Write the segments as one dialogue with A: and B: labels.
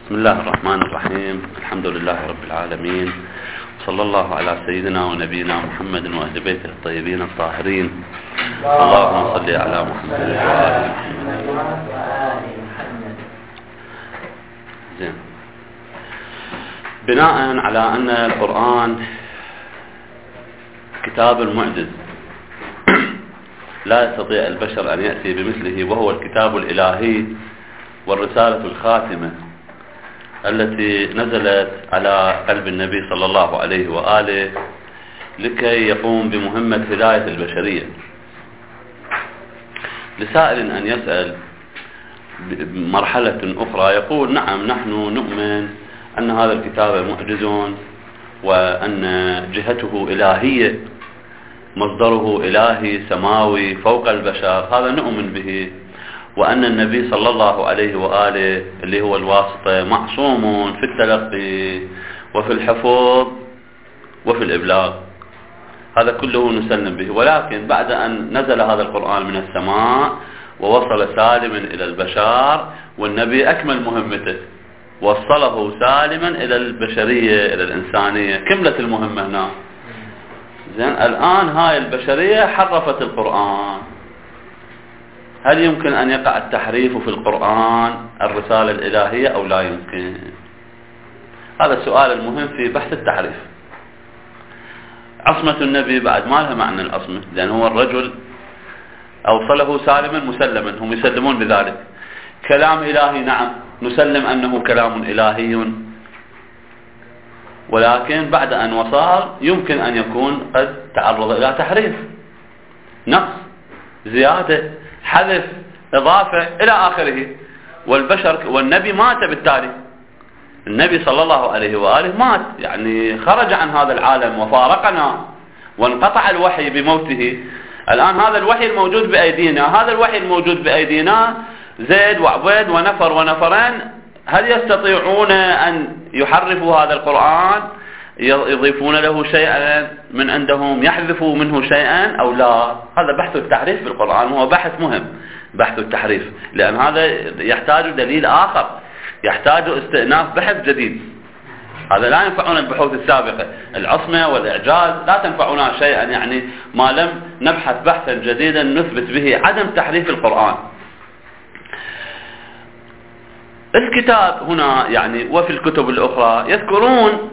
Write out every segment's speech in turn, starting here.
A: بسم الله الرحمن الرحيم. الحمد لله رب العالمين، صلى الله على سيدنا ونبينا محمد وأهل بيته الطيبين الطاهرين. اللهم صل على محمد وآل محمد. زين. بناء على أن القرآن كتاب معجز لا يستطيع البشر أن يأتي بمثله، وهو الكتاب الإلهي والرسالة الخاتمة التي نزلت على قلب النبي صلى الله عليه وآله لكي يقوم بمهمة هداية البشرية. لسائل أن يسأل بمرحلة أخرى يقول: نعم، نحن نؤمن أن هذا الكتاب معجز، وأن جهته إلهية، مصدره إلهي سماوي فوق البشر، هذا نؤمن به، وأن النبي صلى الله عليه وآله اللي هو الواسطة معصوم في التلقي وفي الحفظ وفي الإبلاغ، هذا كله نسلم به. ولكن بعد أن نزل هذا القرآن من السماء ووصل سالما إلى البشر، والنبي أكمل مهمته، وصله سالما إلى البشرية، إلى الإنسانية، كملت المهمة هنا. زين، الآن هاي البشرية حرفت القرآن، هل يمكن أن يقع التحريف في القرآن الرسالة الإلهية أو لا يمكن؟ هذا السؤال المهم في بحث التحريف. عصمة النبي بعد ما لها معنى العصمة، لأن هو الرجل أوصله سالما مسلما، هم يسلمون بذلك. كلام إلهي، نعم، نسلم أنه كلام إلهي، ولكن بعد أن وصل يمكن أن يكون قد تعرض إلى تحريف، نقص، زيادة، حذف، إضافة إلى آخره. والنبي مات بالتالي، النبي صلى الله عليه وآله مات، يعني خرج عن هذا العالم وفارقنا، وانقطع الوحي بموته. الآن هذا الوحي الموجود بأيدينا، هذا الوحي الموجود بأيدينا زيد وعبيد ونفر ونفرين، هل يستطيعون أن يحرفوا هذا القرآن، يضيفون له شيئا من عندهم، يحذفوا منه شيئا أو لا؟ هذا بحث التحريف في القرآن، هو بحث مهم، بحث التحريف، لأن هذا يحتاج دليل آخر، يحتاج استئناف بحث جديد. هذا لا ينفعنا البحوث السابقة، العصمة والإعجاز لا تنفعنا شيئا، يعني ما لم نبحث بحثا جديدا نثبت به عدم تحريف القرآن. الكتاب هنا يعني وفي الكتب الأخرى يذكرون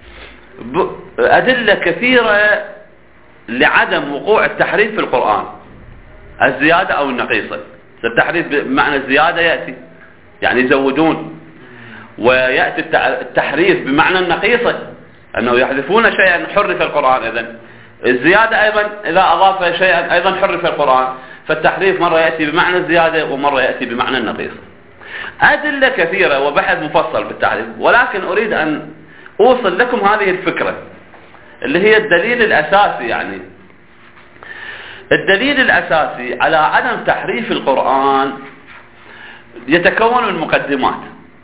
A: أدلة كثيرة لعدم وقوع التحريف في القرآن، الزيادة أو النقيصة. التحريف بمعنى الزيادة يأتي، يعني يزودون، ويأتي التحريف بمعنى النقيصة، أنه يحذفون شيئا حرف القرآن. إذن الزيادة أيضا إذا أضاف شيئا أيضا حرف القرآن، فالتحريف مرة يأتي بمعنى الزيادة ومرة يأتي بمعنى النقيصة. أدلة كثيرة وبحث مفصل بالتحريف، ولكن أريد أن أوصل لكم هذه الفكرة اللي هي الدليل الأساسي. يعني الدليل الأساسي على عدم تحريف القرآن يتكون من مقدمات.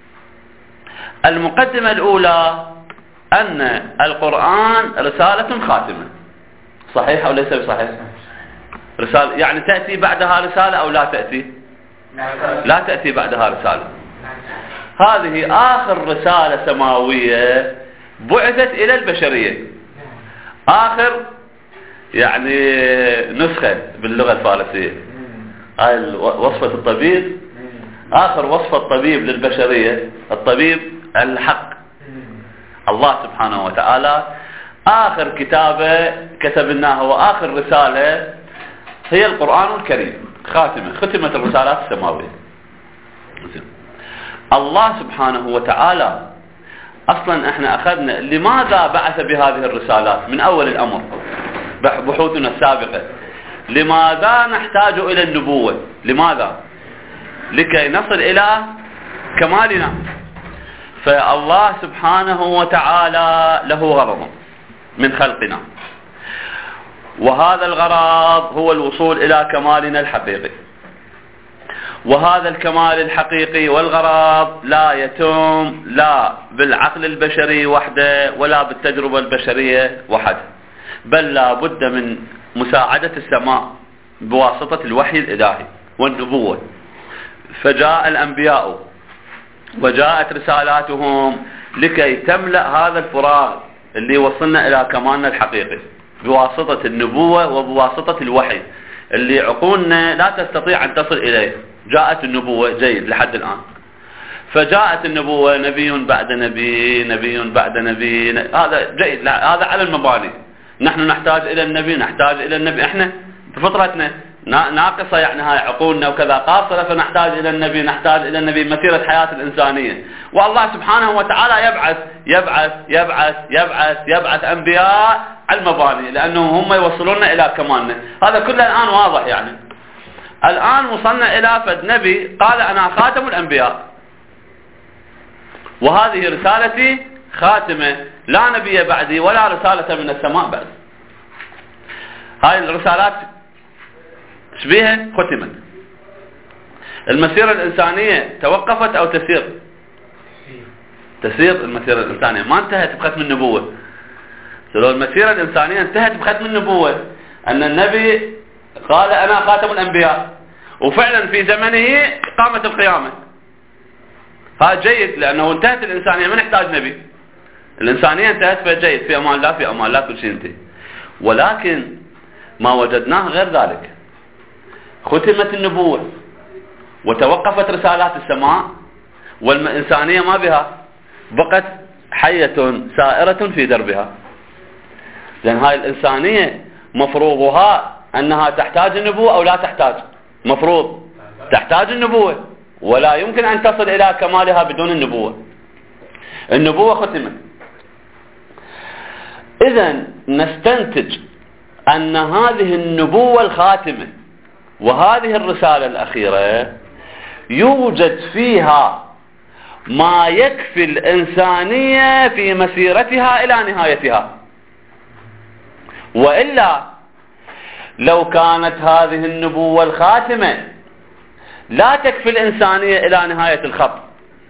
A: المقدمة الأولى أن القرآن رسالة خاتمة، صحيح أو ليس بصحيح؟ رسالة يعني تأتي بعدها رسالة أو لا تأتي؟ لا تأتي بعدها رسالة. هذه آخر رسالة سماوية بعثت إلى البشرية، آخر يعني نسخة باللغة الفارسية. هاي وصفة الطبيب، آخر وصفة الطبيب للبشرية، الطبيب الحق، الله سبحانه وتعالى. آخر كتابة كتبناها وآخر رسالة هي القرآن الكريم، خاتمة، ختمت الرسالات السماوية. الله سبحانه وتعالى أصلا احنا أخذنا لماذا بعث بهذه الرسالات من أول الأمر، بحوثنا السابقة. لماذا نحتاج إلى النبوة؟ لماذا؟ لكي نصل إلى كمالنا. فالله سبحانه وتعالى له غرض من خلقنا، وهذا الغرض هو الوصول إلى كمالنا الحقيقي. وهذا الكمال الحقيقي والغرض لا يتم لا بالعقل البشري وحده ولا بالتجربة البشرية وحده، بل لا بد من مساعدة السماء بواسطة الوحي الإلهي والنبوة. فجاء الأنبياء وجاءت رسالاتهم لكي تملأ هذا الفراغ اللي وصلنا إلى كمالنا الحقيقي بواسطة النبوة وبواسطة الوحي اللي عقولنا لا تستطيع أن تصل إليه. جاءت النبوة جيد لحد الآن، فجاءت النبوة نبي بعد نبي، نبي بعد نبي، هذا جيد، هذا على المباني. نحن نحتاج إلى النبي، نحتاج إلى النبي، إحنا بفطرتنا ناقصة، يعني هاي عقولنا وكذا قاصرة، فنحتاج إلى النبي، نحتاج إلى النبي مسيرة حياة الإنسانية. والله سبحانه وتعالى يبعث يبعث يبعث يبعث يبعث أنبياء على المباني لأنهم هم يوصلوننا إلى كمالنا. هذا كله الآن واضح. يعني الآن وصلنا إلى فد نبي قال أنا خاتم الأنبياء وهذه رسالتي خاتمة، لا نبي بعدي ولا رسالة من السماء بعد. هاي الرسالات شبيها ختمت. المسيرة الإنسانية توقفت أو تسير؟ تسير المسيرة الإنسانية، ما انتهت بختم النبوة. لو المسيرة الإنسانية انتهت بختم النبوة أن النبي قال أنا خاتم الأنبياء وفعلا في زمنه قامت القيامة، هذا جيد لأنه انتهت الإنسانية، ما نحتاج نبي، الإنسانية انتهت، فجيد، في أمان الله، في أمان الله، كل شيء انتهى. ولكن ما وجدناه غير ذلك، ختمت النبوة وتوقفت رسالات السماء والإنسانية ما بها، بقت حية سائرة في دربها. لأن هاي الإنسانية مفروضها أنها تحتاج النبوة أو لا تحتاج؟ مفروض تحتاج النبوة، ولا يمكن أن تصل إلى كمالها بدون النبوة. النبوة ختمت. إذن نستنتج أن هذه النبوة الخاتمة وهذه الرسالة الأخيرة يوجد فيها ما يكفي الإنسانية في مسيرتها إلى نهايتها. وإلا لو كانت هذه النبوة الخاتمة لا تكفي الإنسانية إلى نهاية الخط،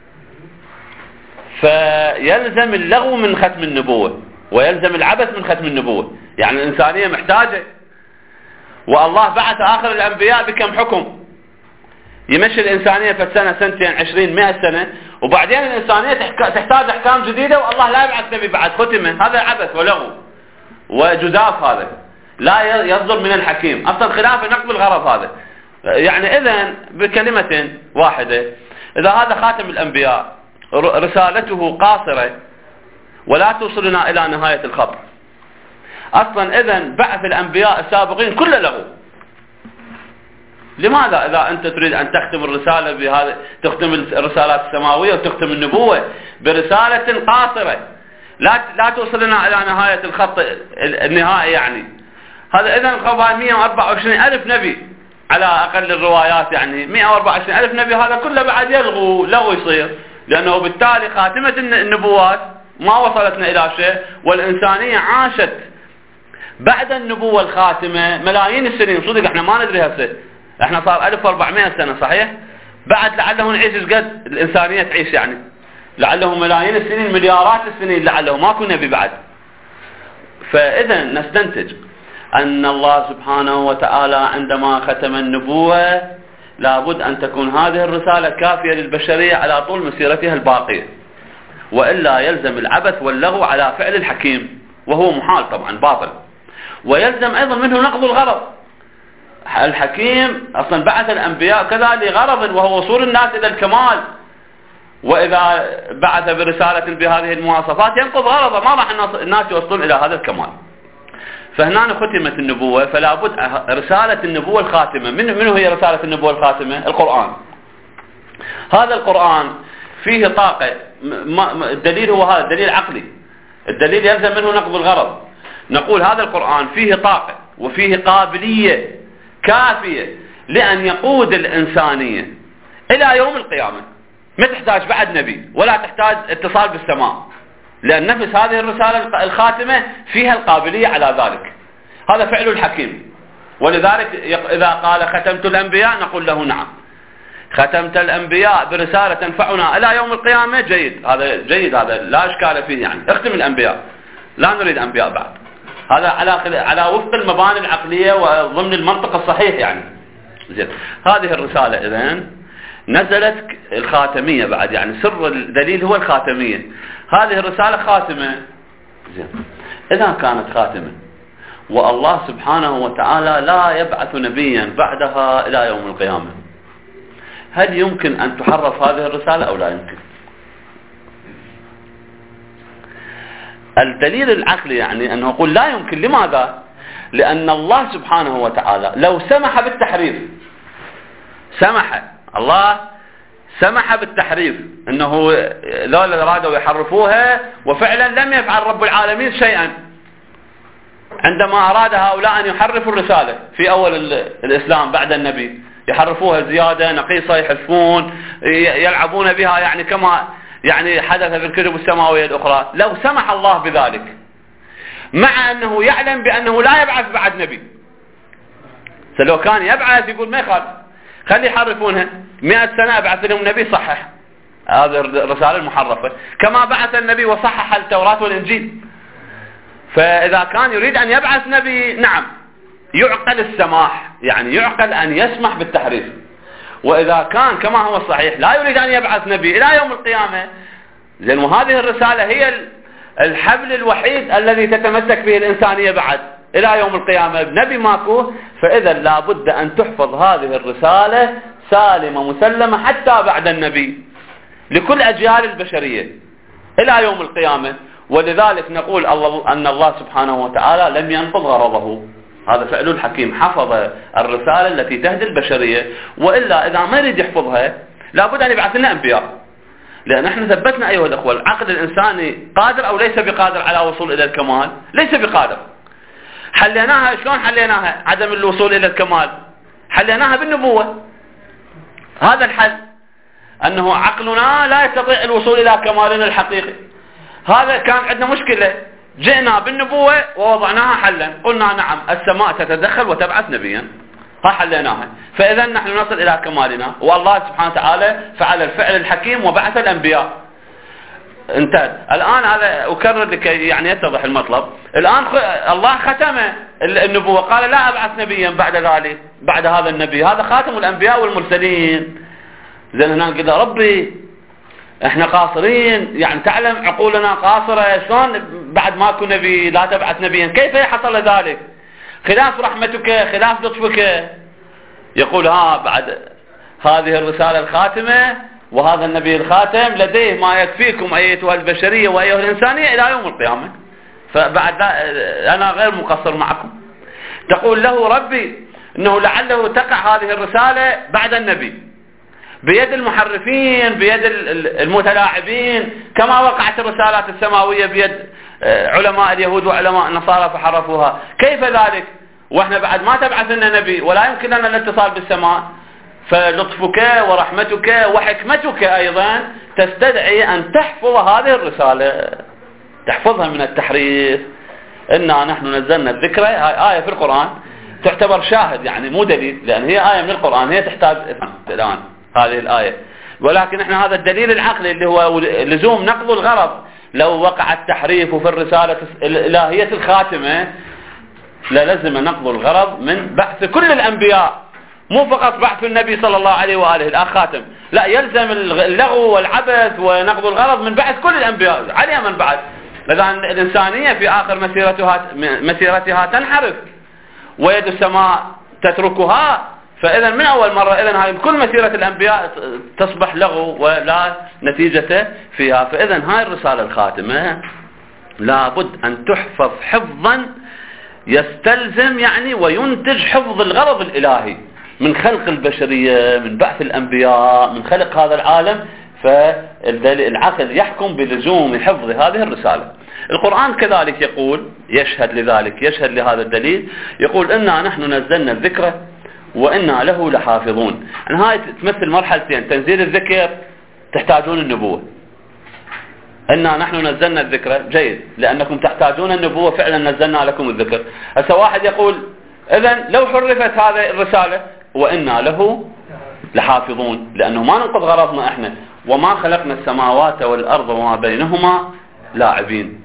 A: فيلزم اللغو من ختم النبوة ويلزم العبث من ختم النبوة. يعني الإنسانية محتاجة، والله بعث آخر الأنبياء بكم حكم يمشي الإنسانية في السنة، سنتين، 20، 100 سنة، وبعدين الإنسانية تحتاج أحكام جديدة والله لا يبعث نبي بعد، ختمه. هذا عبث ولغو وجزاف، هذا لا يصدر من الحكيم أصلا، خلاف نقض الغرض هذا. يعني إذن بكلمة واحدة، إذا هذا خاتم الأنبياء رسالته قاصرة ولا توصلنا إلى نهاية الخط أصلا، إذن بعث الأنبياء السابقين كله لغو. لماذا إذا أنت تريد أن تختم الرسالة بهذا، تختم الرسالات السماوية وتختم النبوة برسالة قاصرة لا توصلنا إلى نهاية الخط النهائي؟ يعني هذا إذن 124 ألف نبي على أقل الروايات، يعني 124 ألف نبي، هذا كله بعد لغو يصير، لأنه بالتالي خاتمة النبوات ما وصلتنا إلى شيء، والإنسانية عاشت بعد النبوة الخاتمة ملايين السنين. صدق احنا ما ندري هسه، احنا صار 1400 سنة صحيح، بعد لعله نعيش قد الإنسانية تعيش، يعني لعله ملايين السنين، مليارات السنين، لعله ماكو نبي بعد. فإذا نستنتج أن الله سبحانه وتعالى عندما ختم النبوة لابد أن تكون هذه الرسالة كافية للبشرية على طول مسيرتها الباقية، وإلا يلزم العبث واللغو على فعل الحكيم، وهو محال طبعا، باطل. ويلزم أيضا منه نقض الغرض. الحكيم أصلا بعث الأنبياء كذا لغرض، وهو وصول الناس إلى الكمال، وإذا بعث برسالة بهذه المواصفات ينقض غرضه، ما راح الناس يوصلون إلى هذا الكمال. فهنا ختمت النبوة، فلا بد رسالة النبوة الخاتمة. منه هي رسالة النبوة الخاتمة؟ القرآن. هذا القرآن فيه طاقة، الدليل هو هذا، الدليل عقلي، الدليل يلزم منه نقض الغرض. نقول هذا القرآن فيه طاقة وفيه قابلية كافية لأن يقود الإنسانية إلى يوم القيامة، ما تحتاج بعد نبي ولا تحتاج اتصال بالسماء، لأن نفس هذه الرسالة الخاتمة فيها القابلية على ذلك. هذا فعل الحكيم. ولذلك إذا قال ختمت الأنبياء نقول له نعم، ختمت الأنبياء برسالة تنفعنا إلى يوم القيامة، جيد، هذا جيد، هذا لا إشكال فيه، يعني اختم الأنبياء، لا نريد أنبياء بعد. هذا على وفق المباني العقلية وضمن المنطق الصحيح يعني. زين، هذه الرسالة إذن نزلت الخاتمية بعد، يعني سر الدليل هو الخاتمية. هذه الرسالة خاتمة. إذا كانت خاتمة والله سبحانه وتعالى لا يبعث نبيا بعدها إلى يوم القيامة، هل يمكن أن تحرف هذه الرسالة أو لا يمكن؟ الدليل العقلي يعني أنه يقول لا يمكن. لماذا؟ لأن الله سبحانه وتعالى لو سمح بالتحريف، الله سمح بالتحريف، أنه ذولا أرادوا يحرفوها وفعلا لم يفعل رب العالمين شيئا عندما أراد هؤلاء أن يحرفوا الرسالة في أول الإسلام بعد النبي، يحرفوها زيادة نقيصة، يحذفون، يلعبون بها، يعني كما يعني حدث في الكتب السماوية الأخرى. لو سمح الله بذلك مع أنه يعلم بأنه لا يبعث بعد نبي، فلو كان يبعث يقول ما يخالف، خلي يحرفونها 100 سنة أبعث لهم نبي صحح هذه الرسالة المحرفة، كما بعث النبي وصحح التوراة والإنجيل. فإذا كان يريد أن يبعث نبي نعم يعقل السماح، يعني يعقل أن يسمح بالتحريف. وإذا كان كما هو الصحيح لا يريد أن يبعث نبي إلى يوم القيامة، لأن هذه الرسالة هي الحبل الوحيد الذي تتمسك به الإنسانية بعد إلى يوم القيامة، نبي ماكو، فإذا لابد أن تحفظ هذه الرسالة سالمة مسلمة حتى بعد النبي لكل أجيال البشرية إلى يوم القيامة. ولذلك نقول أن الله سبحانه وتعالى لم ينقض غرضه، هذا فعل الحكيم، حفظ الرسالة التي تهدي البشرية. وإلا إذا ما يريد يحفظها لابد أن يبعث لنا أنبياء، لأن احنا ثبتنا أيها الأخوة العقل الإنساني قادر أو ليس بقادر على وصول إلى الكمال؟ ليس بقادر. حليناها شلون؟ حليناها عدم الوصول إلى الكمال، حليناها بالنبوة. هذا الحل، أنه عقلنا لا يستطيع الوصول إلى كمالنا الحقيقي. هذا كان عندنا مشكلة، جئنا بالنبوة ووضعناها حلا، قلنا نعم السماء تتدخل وتبعث نبيا، ها حليناها، فإذا نحن نصل إلى كمالنا. والله سبحانه وتعالى فعل الفعل الحكيم وبعث الأنبياء. انتهت. الآن هذا أكرر لكي يعني يتضح المطلب. الآن الله ختم النبوة، قال لا أبعث نبيا بعد ذلك، بعد هذا النبي، هذا خاتم الأنبياء والمرسلين. زين هنا قلنا ربي احنا قاصرين، يعني تعلم عقولنا قاصرة، شلون بعد ماكو نبي لا تبعث نبيا؟ كيف حصل ذلك؟ خلاف رحمتك، خلاف لطفك. يقول بعد هذه الرسالة الخاتمة وهذا النبي الخاتم لديه ما يكفيكم أيتها البشرية وأيها الإنسانية إلى يوم القيامة، فبعد أنا غير مقصر معكم. تقول له ربي أنه لعله تقع هذه الرسالة بعد النبي بيد المحرفين، بيد المتلاعبين، كما وقعت الرسالات السماوية بيد علماء اليهود وعلماء النصارى فحرفوها. كيف ذلك واحنا بعد ما تبعث لنا نبي ولا يمكن لنا الاتصال بالسماء؟ فلطفك ورحمتك وحكمتك أيضا تستدعي أن تحفظ هذه الرسالة، تحفظها من التحريف. إنا نحن نزلنا الذكر، آية في القرآن تعتبر شاهد، يعني مو دليل، لأن هي آية من القرآن، هي تحتاج الآن هذه الآية. ولكن احنا هذا الدليل العقلي اللي هو لزوم نقض الغرض. لو وقع التحريف في الرسالة الإلهية الخاتمة للزم نقض الغرض من بعث كل الأنبياء، مو فقط بعث النبي صلى الله عليه وآله الخاتم، لا، يلزم اللغو والعبث ونقض الغرض من بعث كل الأنبياء على من بعد. لأن الإنسانية في آخر مسيرتها تنحرف ويد السماء تتركها، فإذا من أول مرة إذن هاي كل مسيرة الأنبياء تصبح لغو ولا نتيجة فيها. فإذا هاي الرسالة الخاتمة لابد أن تحفظ حفظا يستلزم يعني وينتج حفظ الغرض الإلهي من خلق البشرية، من بعث الأنبياء، من خلق هذا العالم. فالعقل يحكم بلزوم حفظ هذه الرسالة. القرآن كذلك يقول، يشهد لذلك، يشهد لهذا الدليل، يقول إنا نحن نزلنا الذكر وإنا له لحافظون. يعني هاي تمثل مرحلتين، تنزيل الذكر تحتاجون النبوة. إنا نحن نزلنا الذكر جيد، لأنكم تحتاجون النبوة، فعلا نزلنا لكم الذكر. هسه واحد يقول إذن لو حرفت هذه الرسالة وإنا له لحافظون، لأنه ما ننقض غرضنا إحنا، وما خلقنا السماوات والأرض وما بينهما لاعبين.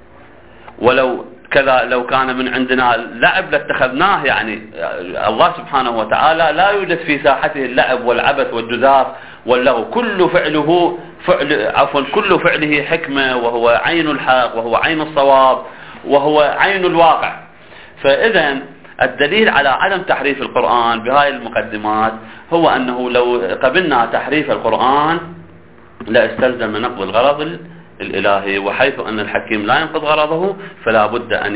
A: ولو كذا لو كان من عندنا لعب لاتخذناه، يعني الله سبحانه وتعالى لا يوجد في ساحته اللعب والعبث والجزاف واللغو، كل فعله حكمة، وهو عين الحق، وهو عين الصواب، وهو عين الواقع. فإذا الدليل على عدم تحريف القرآن بهاي المقدمات هو أنه لو قبلنا تحريف القرآن لاستلزم نقض الغرض الإلهي، وحيث أن الحكيم لا ينقض غرضه فلا بد أن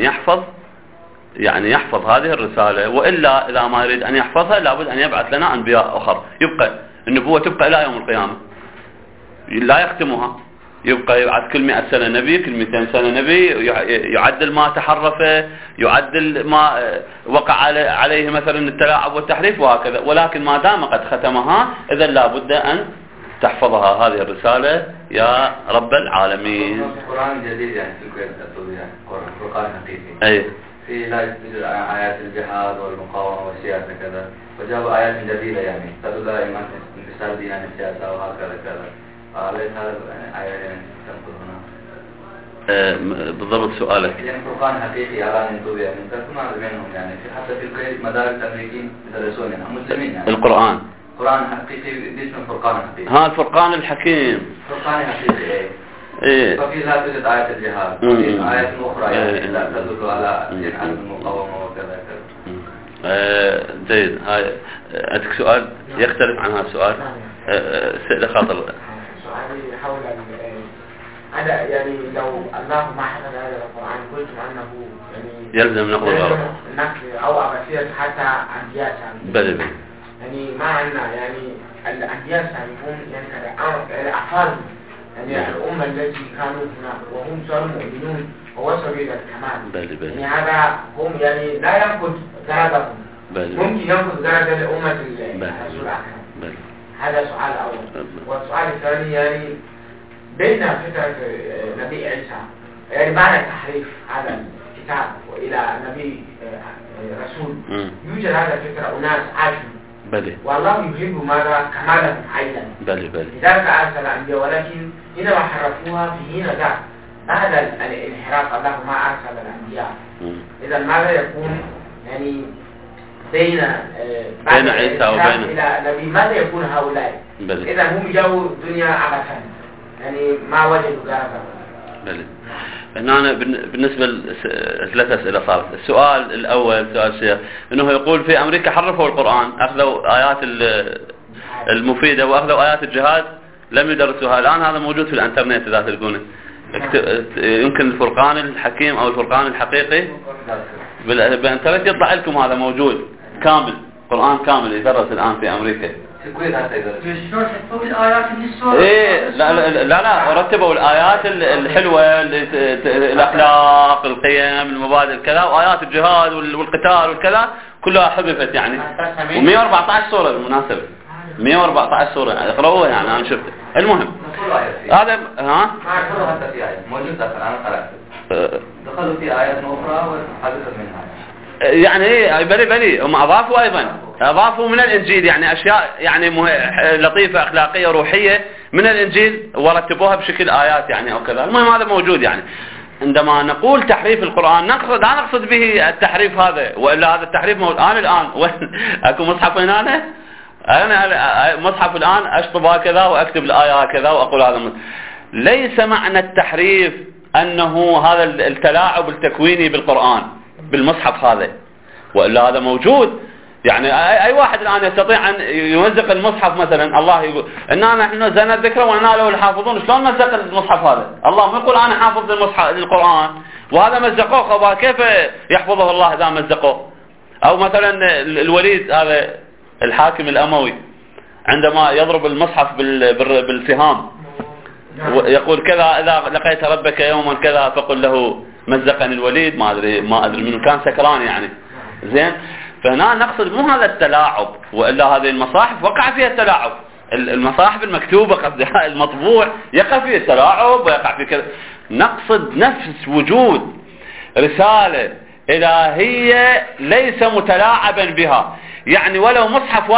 A: يحفظ هذه الرسالة، وإلا إذا ما يريد أن يحفظها لابد أن يبعث لنا أنبياء آخر، يبقى النبوة تبقى إلى يوم القيامة لا يختمها، يبقى يبعث كل 100 سنة نبي، كل 200 سنة نبي، يعدل ما تحرف، يعدل ما وقع عليه مثلا التلاعب والتحريف وهكذا. ولكن ما دام قد ختمها إذا لا بد أن تحفظها هذه الرسالة يا رب العالمين.
B: القرآن جديد يعني القرآن حقيقي.
A: أي
B: في لا يوجد آيات الجهاد والمقاومة والسياسة كذا، وجابوا آيات جديدة يعني تدل دائما انتصار دين عن السياسة وهكذا كذا. فليس هذا آيات يعني تنقل هنا.
A: بالضبط سؤالك.
B: يعني القرآن حقيقي على نتوبة يعني تسمع منهم يعني حتى في المدارس الأمريكيين يدرسون يعني مسلمين يعني.
A: القرآن
B: حقيقي باسم الفرقان الحقيقي.
A: ها الفرقان الحكيم.
B: الفرقان الحقيقي.
A: إيه.
B: ففي لا توجد آية الجهاد، وفي آيات أخرى يعني لا تدل على عدم المقاومة وكذا كذا.
A: جيد. هاي عندك سؤال يختلف عن هذا السؤال؟ سئل خاطر.
C: سؤالي حول هذا يعني لو الله ما حفظ هذا القرآن قلتم أنه يعني
A: يلزم نقل الغرض
C: أو أبسيط حتى أنبياء
A: بلى
C: يعني ما عندنا يعني الأنبياء سابقون يعني كأفراد يعني الأمة التي كانوا هنا وهم صاروا مؤمنون ووصلوا إلى الكمال. يعني هذا هم يعني لا ينقض غرضهم، ممكن ينقض غرض الأمة الرسول الأكرم. هذا سؤال أول. والسؤال الثاني يعني بين فترة نبي عيسى يعني بعد تحريف هذا الكتاب وإلى نبي رسول يوجد هذا الفترة أناس عاشوا والله يحب ماذا كمالهم أيضا لذلك أرسل الأنبياء، ولكن حينما حرفوها في حين ذاك بعد الانحراف الله ما أرسل الأنبياء. إذا ماذا يكون يعني بين
A: عيسى وبين
C: إلى نبي ماذا يكون هؤلاء؟ إذا هم جاءوا الدنيا عبثا يعني ما وجدوا غرضا.
A: هنا بالنسبة لثلاث أسئلة صارت. السؤال الأول سؤال الشيخ أنه يقول في أمريكا حرفوا القرآن، أخذوا آيات المفيدة وأخذوا آيات الجهاد لم يدرسوها. الآن هذا موجود في الانترنت إذا تلقونه، يمكن الفرقان الحكيم أو الفرقان الحقيقي بالانترنت يطلع لكم هذا موجود كامل، قرآن كامل يدرس الآن في أمريكا. ايه لا رتبوا الآيات الحلوة الأخلاق القيم المبادئ كذا، وآيات الجهاد والقتال والكذا كلها حذفت يعني. و114 سورة بالمناسبة، 114 سورة اقرأوها يعني أنا شفت. المهم هذا
B: موجود أنا قرأت دخلوا في آيات أخرى وحذفت منها
A: يعني ايه بلي هم اضافوا من الانجيل يعني اشياء يعني لطيفة اخلاقية روحية من الانجيل ورتبوها بشكل ايات يعني او كذا. المهم هذا موجود يعني. عندما نقول تحريف القرآن لا نقصد به التحريف هذا، والا هذا التحريف موجود. الان اكو مصحف هنا انا مصحف الان اشطب هكذا واكتب الايه هكذا واقول هذا ليس معنى التحريف انه هذا التلاعب التكويني بالقرآن بالمصحف هذا، وإلا هذا موجود يعني. أي واحد الآن يستطيع أن يمزق المصحف مثلا. الله يقول إننا نحن نزلنا الذكر وإنا له الحافظون. شلون مزق المصحف هذا؟ الله ما يقول أنا حافظ القرآن وهذا مزقوه، كيف يحفظه الله إذا مزقوه؟ أو مثلا الوليد هذا الحاكم الأموي عندما يضرب المصحف بالسهام يقول كذا إذا لقيت ربك يوما كذا فقل له مزقني الوليد، ما ادري منه كان سكران يعني. زين، فهنا نقصد مو هذا التلاعب، والا هذه المصاحف وقع فيها التلاعب. المصاحف المكتوبه قصدي المطبوع يقع فيه التلاعب ويقع فيه كذا. نقصد نفس وجود رساله الهيه ليس متلاعبا بها يعني. ولو مصحف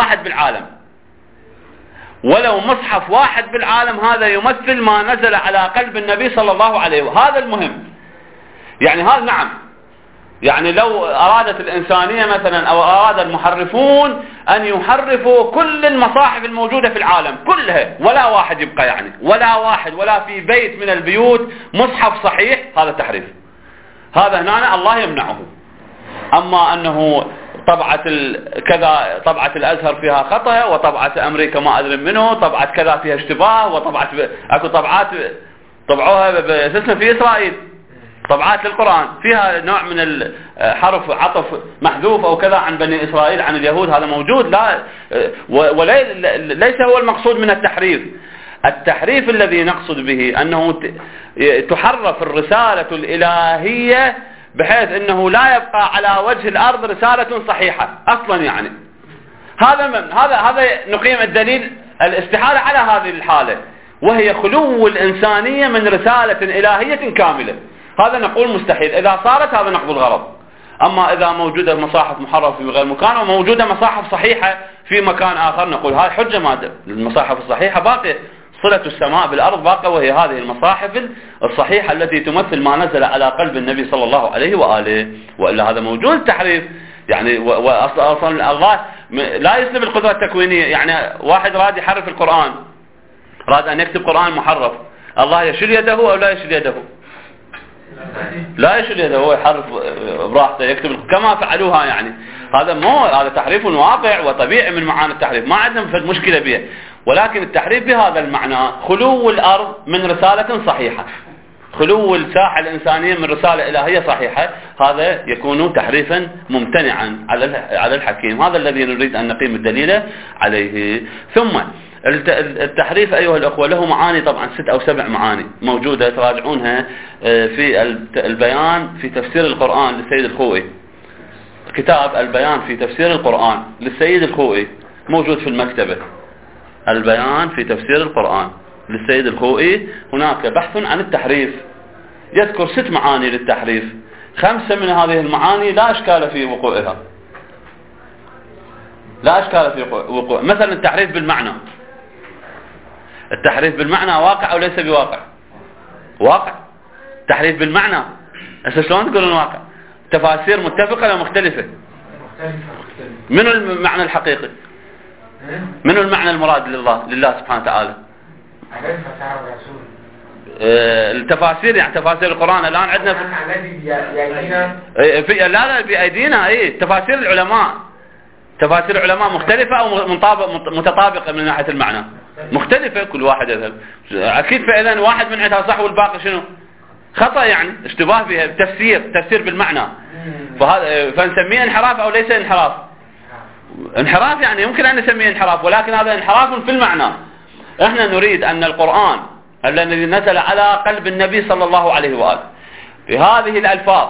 A: واحد بالعالم هذا يمثل ما نزل على قلب النبي صلى الله عليه وسلم. هذا المهم يعني. هذا نعم يعني لو أرادت الإنسانية مثلا أو أراد المحرفون أن يحرفوا كل المصاحف الموجودة في العالم كلها، ولا واحد يبقى، يعني ولا واحد ولا في بيت من البيوت مصحف صحيح، هذا تحريف. هذا هنا الله يمنعه. أما أنه طبعة كذا، طبعة الأزهر فيها خطأ، وطبعة أمريكا ما أدري منه، طبعة كذا فيها اشتباه، وطبعة أكو طبعات طبعوها في إسرائيل، طبعات للقرآن فيها نوع من الحرف عطف محذوف أو كذا عن بني إسرائيل عن اليهود، هذا موجود. لا وليس هو المقصود من التحريف. التحريف الذي نقصد به أنه تحرف الرسالة الإلهية بحيث أنه لا يبقى على وجه الأرض رسالة صحيحة أصلا. يعني هذا نقيم الدليل الاستحالة على هذه الحالة، وهي خلو الإنسانية من رسالة إلهية كاملة. هذا نقول مستحيل. إذا صارت هذا نقض الغرض. أما إذا موجودة مصاحف محرفة في غير مكان وموجودة مصاحف صحيحة في مكان آخر، نقول هذه حجة مادة. المصاحف الصحيحة باقية، صلة السماء بالأرض باقية، وهي هذه المصاحف الصحيحة التي تمثل ما نزل على قلب النبي صلى الله عليه وآله. وإلا هذا موجود تحريف. يعني وأصلا الله لا يسلب القدرة التكوينية. يعني واحد راد يحرف القرآن، راد أن يكتب قرآن محرف، الله يشيل يده أو لا يشيل يده؟ لا يشيل يده، هو يحرف براحته يكتب كما فعلوها. يعني هذا تحريف واقع وطبيعي من معاني التحريف، ما عندنا مشكلة به. ولكن التحريف بهذا المعنى خلو الأرض من رسالة صحيحة، خلو الساحة الإنسانية من رسالة إلهية صحيحة، هذا يكون تحريفا ممتنعا على الحكيم. هذا الذي نريد أن نقيم الدليل عليه. ثم التحريف أيها الأخوة له معاني، طبعا 6 أو 7 معاني موجودة تراجعونها في البيان في تفسير القرآن للسيد الخوئي. كتاب البيان في تفسير القرآن للسيد الخوئي موجود في المكتبة. البيان في تفسير القرآن للسيد الخوئي، هناك بحث عن التحريف، يذكر 6 معاني للتحريف. 5 من هذه المعاني لا إشكال في وقوعها، لا إشكال في وقوع. مثلا التحريف بالمعنى. التحريف بالمعنى واقع أو ليس بواقع؟ واقع. تحريف بالمعنى هسه شلون تقولون واقع؟ تفاسير متفقة ولا مختلفة؟ منو المعنى الحقيقي؟ منو المعنى المراد لله سبحانه وتعالى؟ التفاسير، يعني تفاسير القرآن الآن عندنا لا بأيدينا. تفاسير العلماء، تفاسير العلماء مختلفة أو متطابقة من ناحية المعنى؟ مختلفة، كل واحد يذهب أكيد. فإذا واحد من عندها صح والباقي شنو؟ خطأ، يعني اشتباه بها. تفسير بالمعنى، فنسميه انحراف أو ليس انحراف؟ انحراف، يعني يمكن أن نسميه انحراف، ولكن هذا انحراف في المعنى. احنا نريد أن القرآن الذي نزل على قلب النبي صلى الله عليه وآله بهذه الألفاظ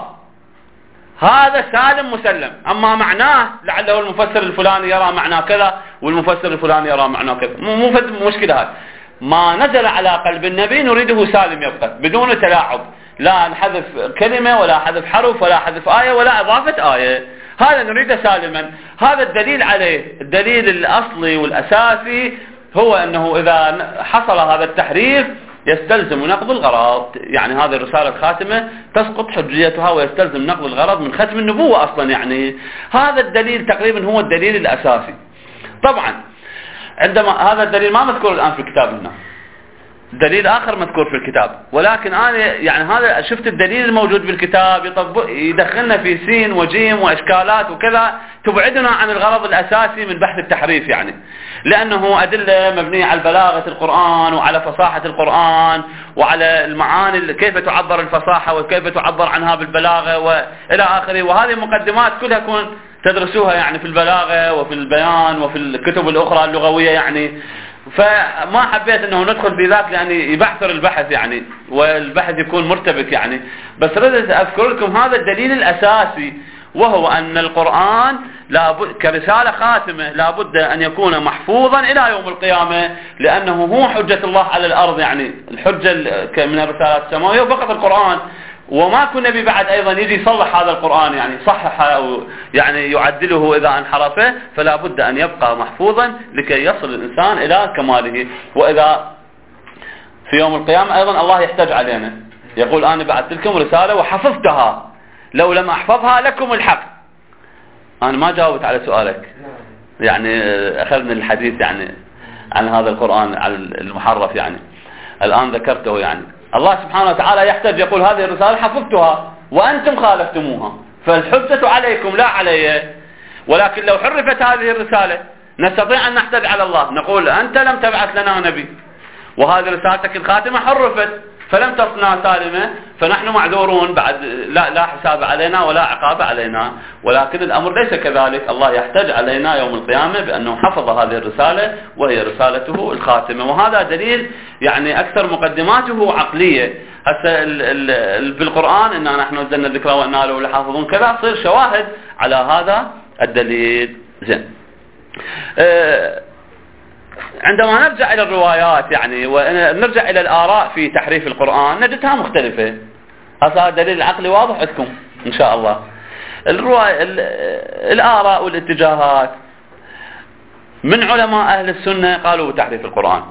A: هذا سالم مسلم. أما معناه لعله المفسر الفلاني يرى معناه كذا والمفسر الفلاني يرى معناه كذا، مو مشكلة. هذا ما نزل على قلب النبي نريده سالم يبقى بدون تلاعب، لا نحذف كلمة ولا حذف حرف ولا حذف آية ولا إضافة آية، هذا نريده سالما. هذا الدليل عليه، الدليل الأصلي والأساسي هو أنه إذا حصل هذا التحريف يستلزم نقض الغرض. يعني هذه الرسالة الخاتمة تسقط حجيتها ويستلزم نقض الغرض من ختم النبوة أصلا. يعني هذا الدليل تقريبا هو الدليل الأساسي. طبعا عندما هذا الدليل ما مذكور الآن في الكتاب هنا، دليل آخر مذكور في الكتاب، ولكن أنا يعني هذا شفت الدليل الموجود بالكتاب يدخلنا في سين وجيم وإشكالات وكذا تبعدنا عن الغرض الأساسي من بحث التحريف. يعني لأنه أدلة مبنية على بلاغة القرآن وعلى فصاحة القرآن وعلى المعاني كيف تعبر الفصاحة وكيف تعبر عنها بالبلاغة وإلى آخره. وهذه المقدمات كلها كون تدرسوها يعني في البلاغة وفي البيان وفي الكتب الأخرى اللغوية يعني. فما حبيت انه ندخل في ذاك لان يبعثر البحث يعني والبحث يكون مرتبك يعني. بس ردت اذكر لكم هذا الدليل الاساسي، وهو ان القرآن كرسالة خاتمة لابد ان يكون محفوظا الى يوم القيامة، لانه هو حجة الله على الارض. يعني الحجة من الرسالات السماوية فقط القرآن، وما كن نبي بعد أيضا يجي يصلح هذا القرآن يعني صححه أو يعني يعدله إذا انحرفه، فلا بد أن يبقى محفوظا لكي يصل الإنسان إلى كماله. وإذا في يوم القيامة أيضا الله يحتاج علينا، يقول أنا بعثت لكم رسالة وحفظتها، لو لم أحفظها لكم الحق. أنا ما جاوبت على سؤالك، يعني أخذنا الحديث يعني عن هذا القرآن على المحرف، يعني الآن ذكرته. يعني الله سبحانه وتعالى يحتج يقول هذه الرسالة حفظتها وأنتم خالفتموها، فالحجة عليكم لا علي. ولكن لو حرفت هذه الرسالة نستطيع أن نحتج على الله، نقول أنت لم تبعث لنا نبي، وهذه رسالتك الخاتمة حرفت فلم تصنع سالمة، فنحن معذورون، بعد لا حساب علينا ولا عقاب علينا. ولكن الأمر ليس كذلك، الله يحتج علينا يوم القيامة بأنه حفظ هذه الرسالة وهي رسالته الخاتمة. وهذا دليل يعني أكثر مقدماته عقلية. هسه بالقرآن إننا نحن نزلنا الذكر وإنا له لحافظون كذا، تصير شواهد على هذا الدليل. زين، عندما نرجع إلى الروايات يعني ونرجع إلى الآراء في تحريف القرآن نجدها مختلفة. هذا الدليل العقلي واضح عندكم إن شاء الله. الآراء والاتجاهات من علماء أهل السنة قالوا بتحريف القرآن،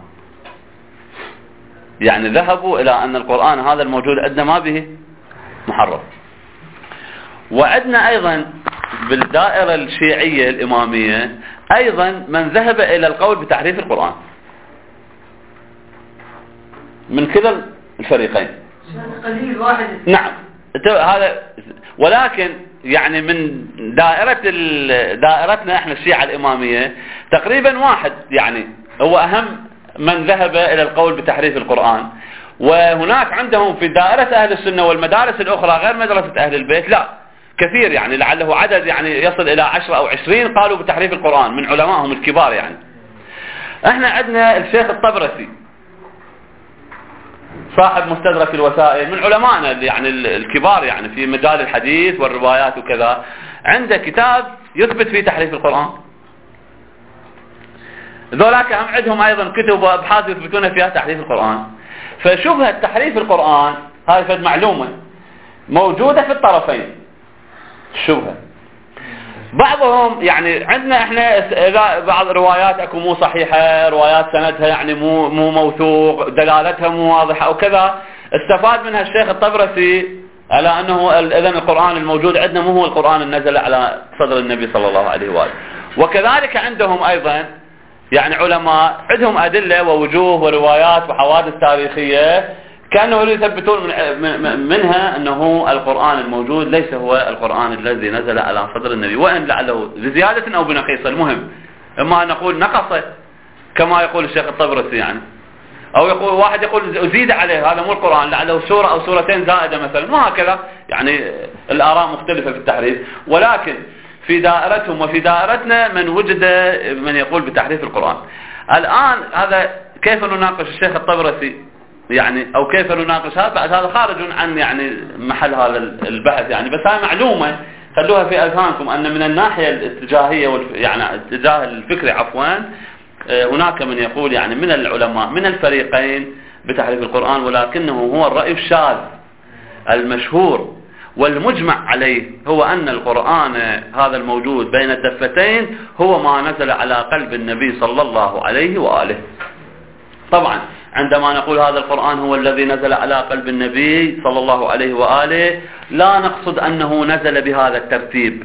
A: يعني ذهبوا إلى أن القرآن هذا الموجود عندنا ما به محرف. وعندنا أيضا بالدائرة الشيعية الإمامية أيضا من ذهب إلى القول بتحريف القرآن من كلا الفريقين.
C: قليل واحد.
A: نعم هذا، ولكن يعني من دائرتنا احنا الشيعة الإمامية تقريبا واحد يعني هو أهم من ذهب إلى القول بتحريف القرآن. وهناك عندهم في دائرة أهل السنة والمدارس الأخرى غير مدرسة أهل البيت لا كثير، يعني لعله عدد يعني يصل إلى 10 أو 20 قالوا بتحريف القرآن من علمائهم الكبار. يعني احنا عندنا الشيخ الطبرسي صاحب مستدرك الوسائل من علمائنا يعني الكبار يعني في مجال الحديث والروايات وكذا، عنده كتاب يثبت فيه تحريف القرآن. ذولاك هم عندهم أيضا كتب وأبحاث يثبتون فيها تحريف القرآن. فشبهة تحريف القرآن هذه معلومة موجودة في الطرفين. الشبهة بعضهم يعني عندنا احنا اذا بعض الروايات اكو مو صحيحة، روايات سندها يعني مو موثوق، دلالتها مو واضحة او كذا، استفاد منها الشيخ الطبرسي على انه اذن القرآن الموجود عندنا مو هو القرآن النزل على صدر النبي صلى الله عليه وآله. وكذلك عندهم ايضا يعني علماء عندهم ادلة ووجوه وروايات وحوادث تاريخية كانوا يثبتون منها أنه القرآن الموجود ليس هو القرآن الذي نزل على صدر النبي، وإن لعله بزيادة أو بنقيص. المهم إما أن نقول نقص كما يقول الشيخ الطبرسي يعني، أو يقول واحد يقول أزيد عليه هذا مو القرآن لعله سورة أو سورتين زائدة مثلا، وهكذا يعني الآراء مختلفة في التحريف. ولكن في دائرتهم وفي دائرتنا من وجد من يقول بتحريف القرآن. الآن هذا كيف نناقش الشيخ الطبرسي يعني او كيف نناقش هذا؟ بعد هذا خارج عن يعني محل هذا البحث يعني، بس هاي معلومة خلوها في اذهانكم ان من الناحية الاتجاهية يعني الاتجاه الفكري عفوا هناك من يقول يعني من العلماء من الفريقين بتحريف القرآن، ولكنه هو الرأي الشاذ المشهور والمجمع عليه هو أن القرآن هذا الموجود بين الدفتين هو ما نزل على قلب النبي صلى الله عليه وآله. طبعا عندما نقول هذا القرآن هو الذي نزل على قلب النبي صلى الله عليه وآله لا نقصد أنه نزل بهذا الترتيب،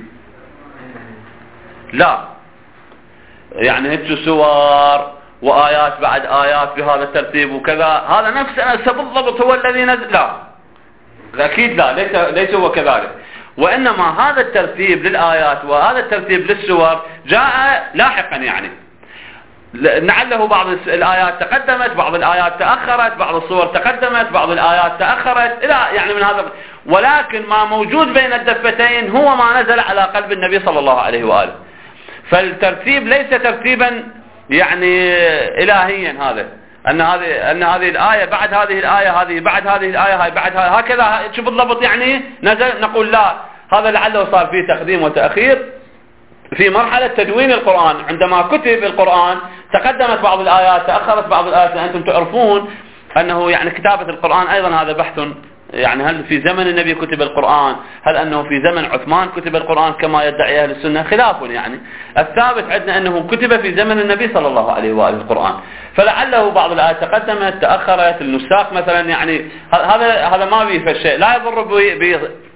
A: لا يعني هيك سور وآيات بعد آيات بهذا الترتيب وكذا، هذا نفسه بالضبط هو الذي نزل، لا أكيد لا، ليس هو كذلك. وإنما هذا الترتيب للآيات وهذا الترتيب للسور جاء لاحقا، يعني لعله بعض الآيات تقدمت، بعض الآيات تأخرت، بعض الصور تقدمت، بعض الآيات تأخرت إلى يعني من هذا. ولكن ما موجود بين الدفتين هو ما نزل على قلب النبي صلى الله عليه وآله. فالترتيب ليس ترتيبا يعني إلهيا، هذا أن هذه الآية بعد هذه الآية، هذه بعد هذه الآية، هاي بعد هكذا شو بالضبط يعني نزل. نقول لا، هذا لعله صار فيه تقديم وتأخير في مرحلة تدوين القرآن. عندما كتب القرآن تقدمت بعض الآيات، تأخرت بعض الآيات. أنتم تعرفون أنه يعني كتابة القرآن أيضا هذا بحث، يعني هل في زمن النبي كتب القرآن؟ هل أنه في زمن عثمان كتب القرآن كما يدعي أهل السنة؟ خلاف يعني. الثابت عندنا أنه كتب في زمن النبي صلى الله عليه وآله القرآن، فلعله بعض الآيات تقدمت تأخرت، النساخ مثلا يعني هذا ما فيه شيء لا يضر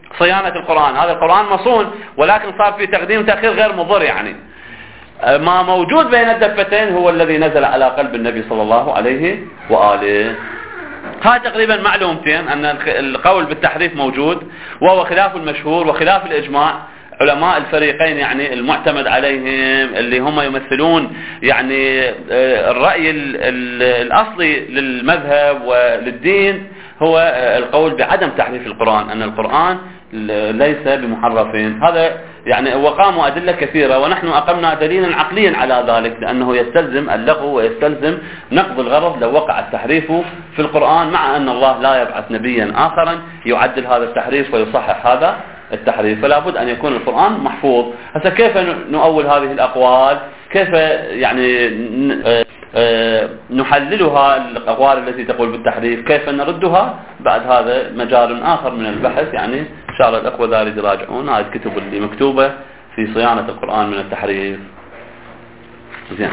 A: صيانة القرآن. هذا القرآن مصون ولكن صار في تقديم تأخير غير مضر يعني. ما موجود بين الدفتين هو الذي نزل على قلب النبي صلى الله عليه وآله. هذا تقريبا معلومتين، أن القول بالتحريف موجود وهو خلاف المشهور وخلاف الإجماع. علماء الفريقين يعني المعتمد عليهم اللي هم يمثلون يعني الرأي الأصلي للمذهب وللدين هو القول بعدم تحريف القرآن، أن القرآن ليس بمحرف. هذا يعني وقاموا أدلة كثيرة ونحن أقمنا دليلا عقليا على ذلك، لأنه يستلزم اللغو ويستلزم نقض الغرض لو وقع التحريف في القرآن، مع أن الله لا يبعث نبيا آخرا يعدل هذا التحريف ويصحح هذا التحريف، فلا بد أن يكون القرآن محفوظ. هسه كيف نؤول هذه الأقوال؟ كيف يعني نحللها الأقوال التي تقول بالتحريف؟ كيف نردها؟ بعد هذا مجال آخر من البحث، يعني إن شاء الله الأخوة ذلك يراجعون هذه الكتب اللي مكتوبة في صيانة القرآن من التحريف. زين،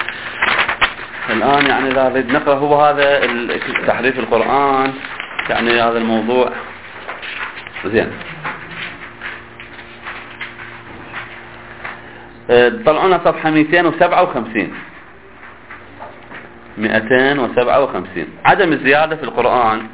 A: الآن يعني إذا نريد نقرأ هو هذا تحريف القرآن، يعني هذا الموضوع. زين، طلعونا صفحة 257. 257 عدم الزيادة في القرآن.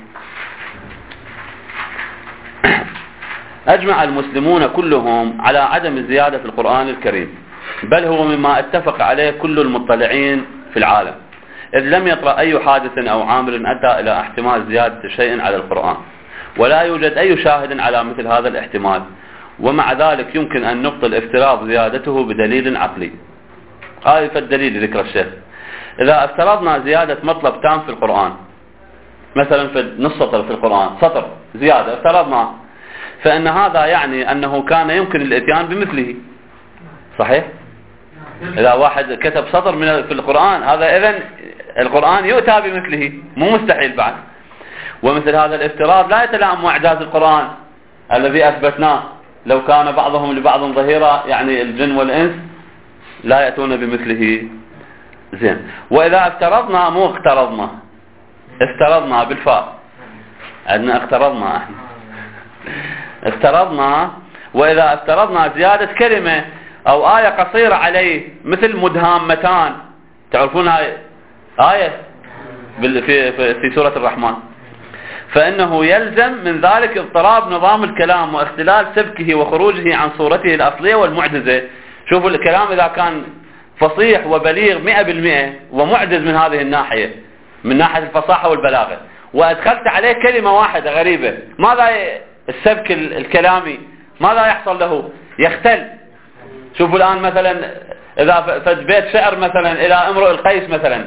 A: أجمع المسلمون كلهم على عدم الزيادة في القرآن الكريم، بل هو مما اتفق عليه كل المطلعين في العالم، إذ لم يطرأ أي حادث أو عامل أدى إلى احتمال زيادة شيء على القرآن، ولا يوجد أي شاهد على مثل هذا الاحتمال، ومع ذلك يمكن أن نبطل افتراض زيادته بدليل عقلي. فالدليل ذكر الشيخ: إذا افترضنا زيادة مطلب تام في القرآن، مثلا في نص سطر في القرآن، سطر زيادة افترضنا، فإن هذا يعني أنه كان يمكن الاتيان بمثله. صحيح؟ إذا واحد كتب سطر في القرآن، هذا إذن القرآن يؤتى بمثله، مو مستحيل بعد. ومثل هذا الافتراض لا يتلائم مع إعجاز القرآن الذي أثبتناه، لو كان بعضهم لبعض ظهيرا، يعني الجن والإنس لا يأتون بمثله. زين، وإذا افترضنا، مو اقترضنا، افترضنا بالفاء، عندنا اقترضنا احنا، افترضنا. وإذا افترضنا زيادة كلمة أو آية قصيرة عليه، مثل مدهامتان، تعرفون هاي آية في سورة الرحمن، فإنه يلزم من ذلك اضطراب نظام الكلام واختلال سبكه وخروجه عن صورته الأصلية والمعجزة. شوفوا الكلام إذا كان فصيح وبليغ 100% ومعجز من هذه الناحية، من ناحية الفصاحة والبلاغة، وأدخلت عليه كلمة واحدة غريبة، ماذا السبك الكلامي ماذا يحصل له؟ يختل. شوفوا الآن مثلا إذا فد بيت شعر مثلا إلى امرؤ القيس مثلا،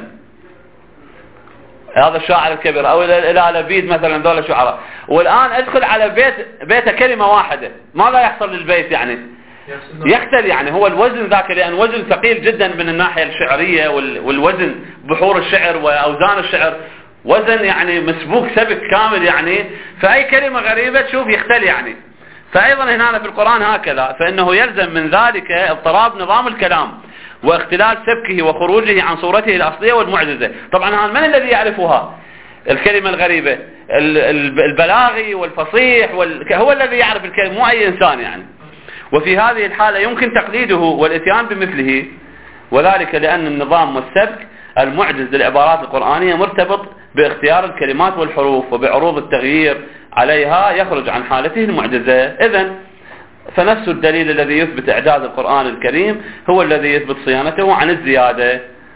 A: هذا الشاعر الكبير، أو إلى لبيد مثلا، ذول الشعراء، والآن أدخل على بيته كلمة واحدة، ماذا يحصل للبيت؟ يعني يختل، يعني هو الوزن ذاك، لأن وزن ثقيل جدا من الناحية الشعرية، والوزن بحور الشعر وأوزان الشعر وزن يعني مسبوك سبك كامل يعني، فأي كلمة غريبة تشوف يختل يعني. فأيضا هنا في القرآن هكذا، فإنه يلزم من ذلك اضطراب نظام الكلام واختلال سبكه وخروجه عن صورته الأصلية والمعجزة. طبعا من الذي يعرفها؟ الكلمة الغريبة، البلاغي والفصيح هو الذي يعرف الكلمة، مو أي إنسان يعني. وفي هذه الحالة يمكن تقليده والاتيان بمثله، وذلك لأن النظام والسبك المعجز للعبارات القرآنية مرتبط باختيار الكلمات والحروف وبعروض التغيير عليها يخرج عن حالته المعجزة. إذن فنفس الدليل الذي يثبت إعجاز القرآن الكريم هو الذي يثبت صيانته عن الزيادة.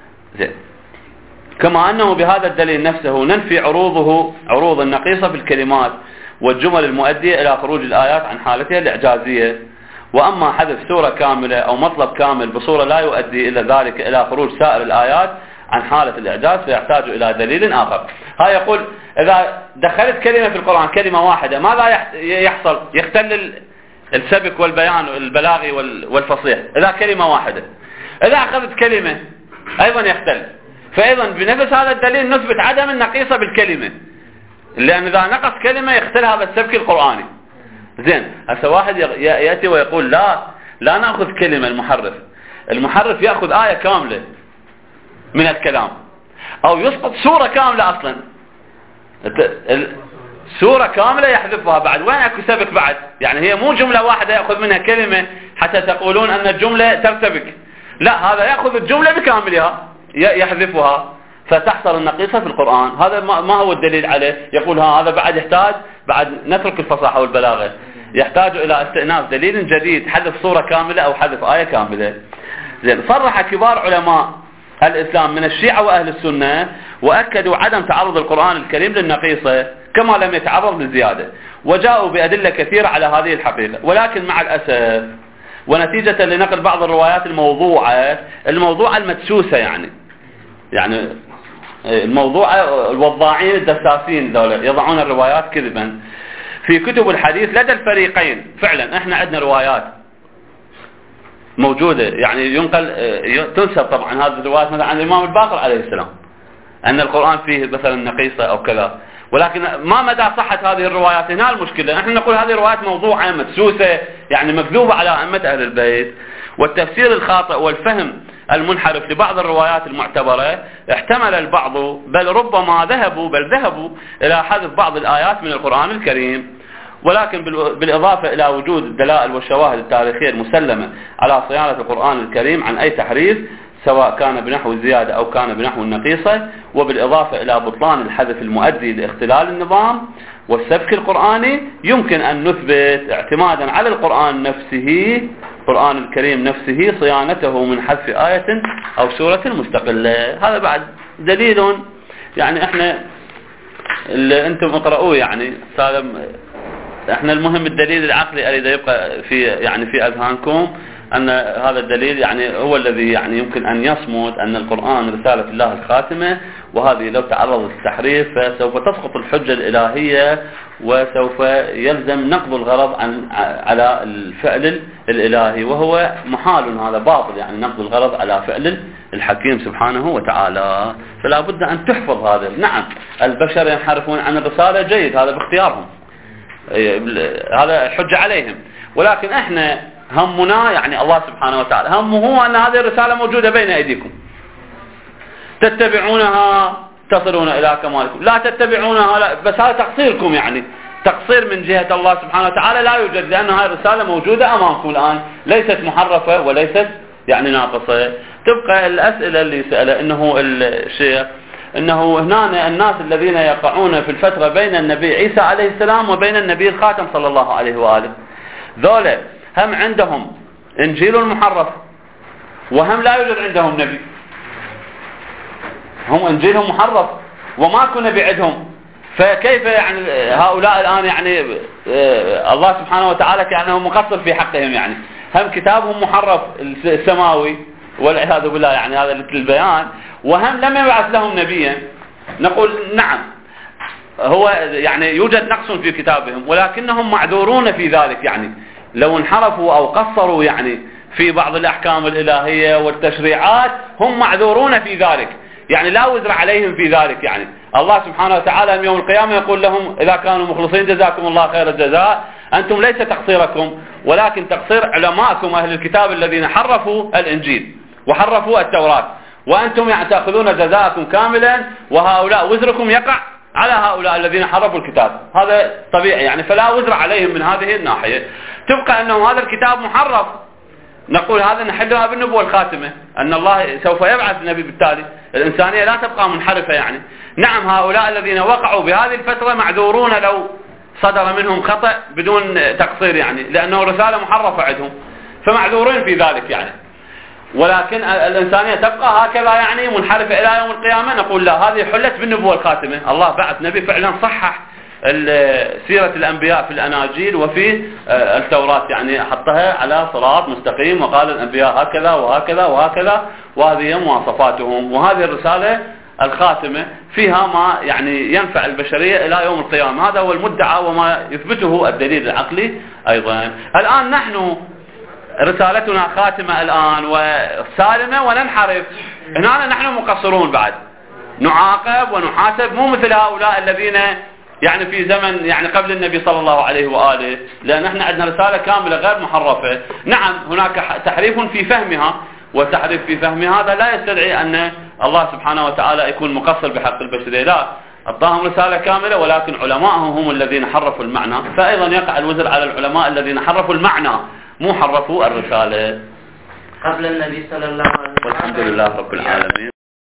A: كما أنه بهذا الدليل نفسه ننفي عروض النقيصة في الكلمات والجمل المؤدية إلى خروج الآيات عن حالتها الإعجازية. وأما حذف سورة كاملة أو مطلب كامل بصورة لا يؤدي إلى ذلك إلى خروج سائر الآيات عن حالة الإعجاز فيحتاج إلى دليل آخر. ها يقول إذا دخلت كلمة في القرآن، كلمة واحدة، ماذا يحصل؟ يختل السبك والبيان البلاغي والفصيح إذا كلمة واحدة. إذا أخذت كلمة أيضا يختل. فأيضا بنفس هذا الدليل نثبت عدم النقيصة بالكلمة، لأن إذا نقص كلمة يختل هذا السبك القرآني. زين، هسه واحد يأتي ويقول لا نأخذ كلمة. المحرف يأخذ آية كاملة من الكلام، أو يسقط سورة كاملة أصلا. سورة كاملة يحذفها بعد. وين اكو سبك بعد؟ يعني هي مو جملة واحدة يأخذ منها كلمة حتى تقولون أن الجملة ترتبك، لا، هذا يأخذ الجملة بكاملها يحذفها فتحصل النقيصة في القرآن. هذا ما هو الدليل عليه؟ يقول هذا بعد يحتاج، بعد نترك الفصاحة والبلاغة، يحتاج إلى استئناف دليل جديد، حذف صورة كاملة أو حذف آية كاملة. زين. صرح كبار علماء الإسلام من الشيعة وأهل السنة وأكدوا عدم تعرض القرآن الكريم للنقيصة كما لم يتعرض للزيادة، وجاءوا بأدلة كثيرة على هذه الحقيقة. ولكن مع الأسف ونتيجة لنقل بعض الروايات الموضوعة المدسوسة، يعني الموضوع الوضاعين الدساسين ذولا يضعون الروايات كذبا في كتب الحديث لدى الفريقين. فعلا احنا عندنا روايات موجودة، يعني ينقل تنسب طبعا هذه الروايات مثلا عن الإمام الباقر عليه السلام أن القرآن فيه مثلا نقيصة أو كذا، ولكن ما مدى صحة هذه الروايات؟ هنا المشكلة. احنا نقول هذه الروايات موضوعة مدسوسة، يعني مكذوبة على أئمة أهل البيت. والتفسير الخاطئ والفهم المنحرف لبعض الروايات المعتبرة احتمل البعض بل ربما ذهبوا إلى حذف بعض الآيات من القرآن الكريم. ولكن بالإضافة إلى وجود الدلائل والشواهد التاريخية المسلمة على صيانة القرآن الكريم عن أي تحريف سواء كان بنحو الزيادة أو كان بنحو النقيصة، وبالإضافة إلى بطلان الحذف المؤدي لاختلال النظام والسبك القرآني، يمكن أن نثبت اعتمادا على القرآن نفسه، القرآن الكريم نفسه، صيانته من حذف آية أو سورة مستقلة. هذا بعد دليل، يعني احنا اللي انتم اقرأوه يعني سالم، احنا المهم الدليل العقلي الذي يبقى في أذهانكم أن هذا الدليل يعني هو الذي يعني يمكن أن يصمد أن القرآن رسالة الله الخاتمة، وهذه لو تعرضت للتحريف فسوف تسقط الحجة الإلهية وسوف يلزم نقض الغرض على الفعل الإلهي، وهو محال، هذا باطل، يعني نقض الغرض على فعل الحكيم سبحانه وتعالى. فلا بد أن تحفظ هذا. نعم البشر ينحرفون عن الرسالة، جيد، هذا باختيارهم، هذا حجة عليهم، ولكن احنا همنا يعني الله سبحانه وتعالى همه هو أن هذه الرسالة موجودة بين أيديكم، تتبعونها تصلون إلى كمالكم، لا تتبعونها لا، بس هذا تقصيركم، يعني تقصير من جهة الله سبحانه وتعالى لا يوجد، لأن هذه الرسالة موجودة أمامكم الآن، ليست محرفة وليست يعني ناقصة. تبقى الأسئلة اللي سألها إنه الشيخ إنه هنا الناس الذين يقعون في الفترة بين النبي عيسى عليه السلام وبين النبي الخاتم صلى الله عليه وآله، ذولا هم عندهم إنجيل محرف وهم لا يوجد عندهم نبي، هم إنجيلهم محرف وماكو نبي عندهم، فكيف يعني هؤلاء الآن يعني الله سبحانه وتعالى كأنه مقصر في حقهم، يعني هم كتابهم محرف السماوي والعياذ بالله، يعني هذا البيان، وهم لم يبعث لهم نبيا. نقول نعم هو يعني يوجد نقص في كتابهم، ولكنهم معذورون في ذلك، يعني لو انحرفوا أو قصروا يعني في بعض الأحكام الإلهية والتشريعات هم معذورون في ذلك، يعني لا وزر عليهم في ذلك. يعني الله سبحانه وتعالى يوم القيامة يقول لهم إذا كانوا مخلصين جزاكم الله خير الجزاء، أنتم ليس تقصيركم ولكن تقصير علماءكم أهل الكتاب الذين حرفوا الإنجيل وحرفوا التوراة، وأنتم يعني تأخذون جزاءكم كاملا، وهؤلاء وزركم يقع على هؤلاء الذين حرفوا الكتاب، هذا طبيعي يعني، فلا وزر عليهم من هذه الناحية. تبقى أنه هذا الكتاب محرف، نقول هذا نحلها بالنبوة الخاتمة، أن الله سوف يبعث النبي، بالتالي الإنسانية لا تبقى منحرفة يعني. نعم هؤلاء الذين وقعوا بهذه الفترة معذورون لو صدر منهم خطأ بدون تقصير، يعني لأنه رسالة محرفة عندهم، فمعذورين في ذلك يعني، ولكن الإنسانية تبقى هكذا يعني منحرفة إلى يوم القيامة. نقول لا، هذه حلت بالنبوة الخاتمة، الله بعث نبي فعلا صحح سيرة الأنبياء في الأناجيل وفي التوراة، يعني حطها على صراط مستقيم وقال الأنبياء هكذا وهكذا وهكذا، وهذه مواصفاتهم، وهذه الرسالة الخاتمة فيها ما يعني ينفع البشرية إلى يوم القيامة. هذا هو المدعى وما يثبته الدليل العقلي أيضا. الآن نحن رسالتنا خاتمة الآن وسالمة وننحرف، هنا نحن مقصرون، بعد نعاقب ونحاسب، مو مثل هؤلاء الذين يعني في زمن يعني قبل النبي صلى الله عليه وآله، لأن احنا عندنا رسالة كاملة غير محرفة. نعم هناك تحريف في فهمها، والتحريف في فهمها هذا لا يستدعي أن الله سبحانه وتعالى يكون مقصر بحق البشرية، لا، أعطاهم رسالة كاملة ولكن علماءهم هم الذين حرفوا المعنى، فأيضا يقع الوزر على العلماء الذين حرفوا المعنى مو حرفوا الرسالة.
D: قبل النبي صلى الله عليه وسلم.
A: والحمد لله رب العالمين.